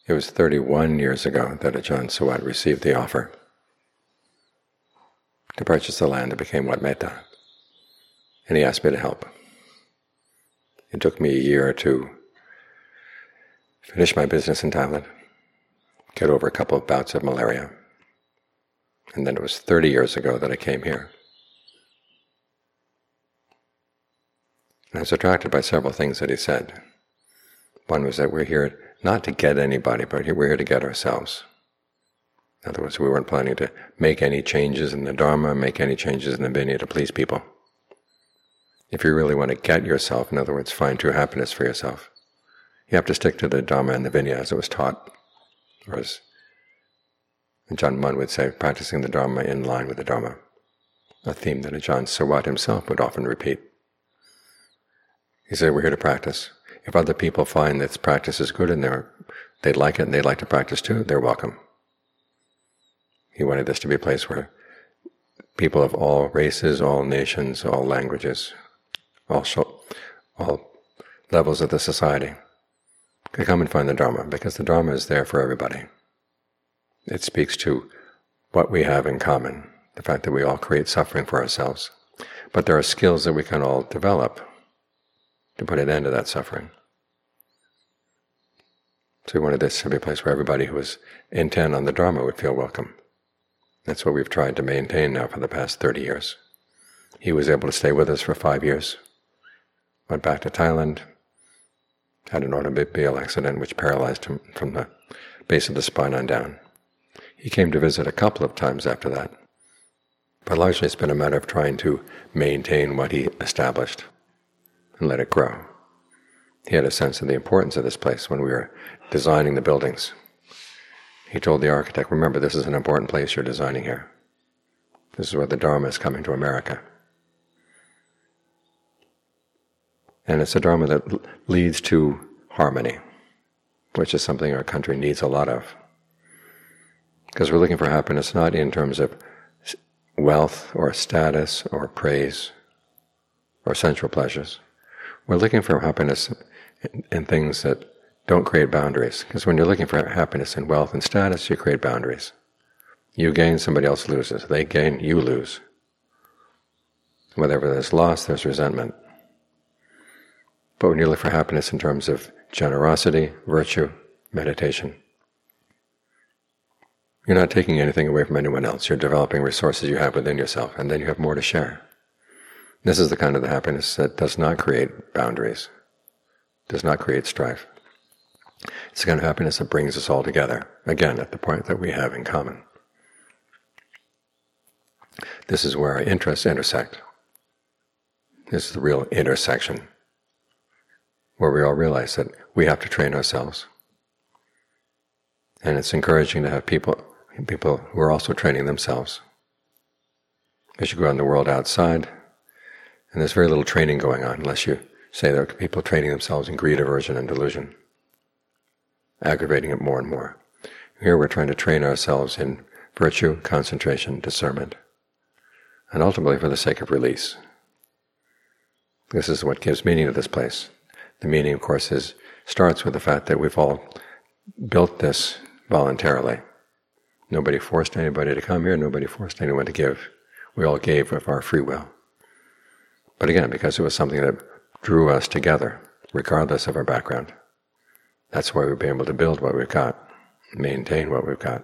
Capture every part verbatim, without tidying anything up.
It was thirty-one years ago that Ajahn Suwat received the offer to purchase the land that became Wat Metta, and he asked me to help. It took me a year to finish my business in Thailand, get over a couple of bouts of malaria, and then it was thirty years ago that I came here. And I was attracted by several things that he said. One was that we're here not to get anybody, but we're here to get ourselves. In other words, we weren't planning to make any changes in the Dharma, make any changes in the Vinaya to please people. If you really want to get yourself, in other words, find true happiness for yourself, you have to stick to the Dharma and the Vinaya as it was taught, or as Ajahn Mun would say, practicing the Dharma in line with the Dharma, a theme that Ajahn Suwat himself would often repeat. He said, we're here to practice. If other people find that this practice is good and they're, they'd like it and they'd like to practice too, they're welcome. He wanted this to be a place where people of all races, all nations, all languages, all, all levels of the society could come and find the Dharma, because the Dharma is there for everybody. It speaks to what we have in common, the fact that we all create suffering for ourselves. But there are skills that we can all develop to put an end to that suffering. So we wanted this to be a place where everybody who was intent on the Dharma would feel welcome. That's what we've tried to maintain now for the past thirty years. He was able to stay with us for five years, went back to Thailand, had an automobile accident which paralyzed him from the base of the spine on down. He came to visit a couple of times after that, but largely it's been a matter of trying to maintain what he established and let it grow. He had a sense of the importance of this place when we were designing the buildings. He told the architect, remember, this is an important place you're designing here. This is where the Dharma is coming to America. And it's a Dharma that leads to harmony, which is something our country needs a lot of. Because we're looking for happiness not in terms of wealth or status or praise or sensual pleasures. We're looking for happiness in, in things that don't create boundaries. Because when you're looking for happiness in wealth and status, you create boundaries. You gain, somebody else loses. They gain, you lose. Whenever there's loss, there's resentment. But when you look for happiness in terms of generosity, virtue, meditation, you're not taking anything away from anyone else. You're developing resources you have within yourself, and then you have more to share. This is the kind of the happiness that does not create boundaries, does not create strife. It's the kind of happiness that brings us all together, again, at the point that we have in common. This is where our interests intersect. This is the real intersection, where we all realize that we have to train ourselves. And it's encouraging to have people, people who are also training themselves. As you go out in the world outside, and there's very little training going on, unless you say there are people training themselves in greed, aversion, and delusion, aggravating it more and more. Here we're trying to train ourselves in virtue, concentration, discernment, and ultimately for the sake of release. This is what gives meaning to this place. The meaning, of course, is starts with the fact that we've all built this voluntarily. Nobody forced anybody to come here, nobody forced anyone to give. We all gave of our free will. But again, because it was something that drew us together, regardless of our background. That's why we've been able to build what we've got, maintain what we've got.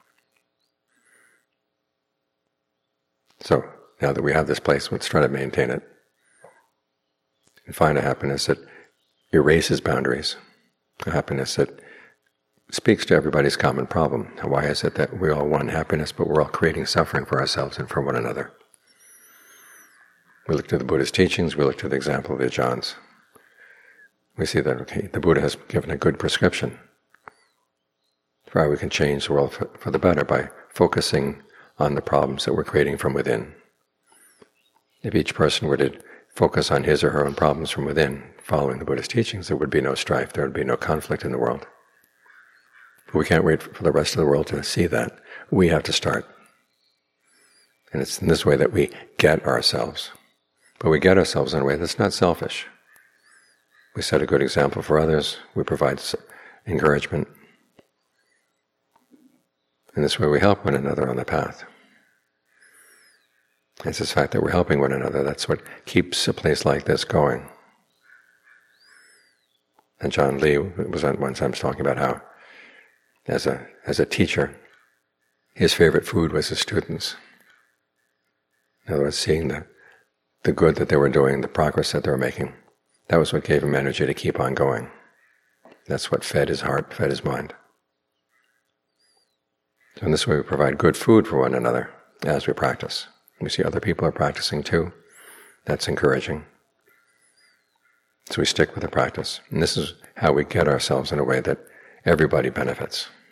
So, now that we have this place, let's try to maintain it and find a happiness that erases boundaries, a happiness that speaks to everybody's common problem. Now, why is it that we all want happiness, but we're all creating suffering for ourselves and for one another? We look to the Buddha's teachings, we look to the example of the Ajahns. We see that, okay, the Buddha has given a good prescription for how we can change the world for, for the better by focusing on the problems that we're creating from within. If each person were to focus on his or her own problems from within, following the Buddha's teachings, there would be no strife, there would be no conflict in the world. But we can't wait for the rest of the world to see that. We have to start. And it's in this way that we get ourselves. But we get ourselves in a way that's not selfish. We set a good example for others, we provide encouragement, In this way we help one another on the path. It's this fact that we're helping one another, that's what keeps a place like this going. And John Lee was on one time talking about how, as a as a teacher, his favorite food was his students. In other words, seeing the, the good that they were doing, the progress that they were making, that was what gave him energy to keep on going. That's what fed his heart, fed his mind. So in this way we provide good food for one another as we practice. We see other people are practicing too. That's encouraging. So we stick with the practice. And this is how we get ourselves in a way that everybody benefits.